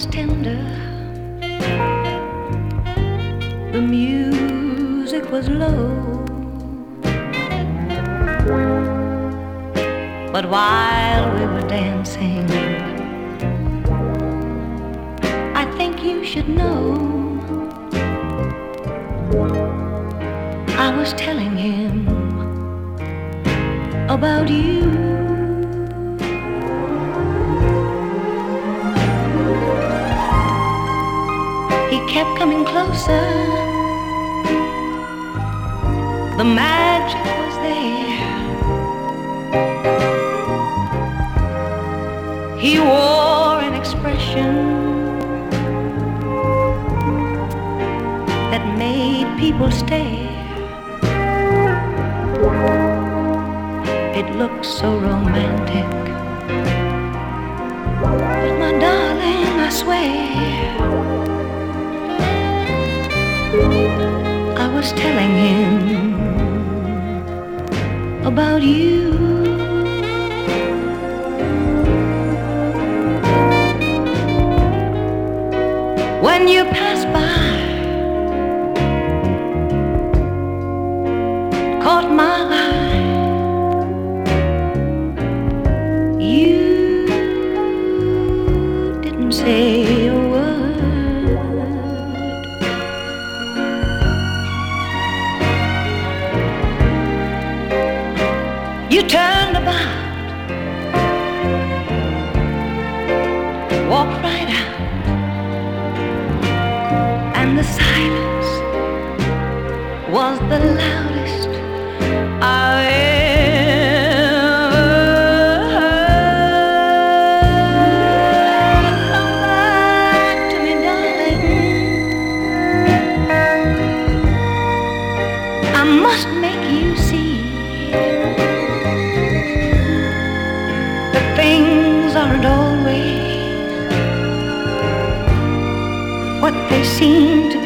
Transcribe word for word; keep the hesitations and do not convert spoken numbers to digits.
was tender, the music was low, but while we were dancing, I think you should know, I was telling him about you. He kept coming closer, the magic was there. He wore an expression that made people stare. It looked so romantic, but my darling, I swear, I was telling him about you. When you pass by, caught my eye, you didn't say a word. You turned about, walked right out, and the silence was the loudest I've ever heard. Come back to me, darling, I must make you see that things aren't always what they seem to be.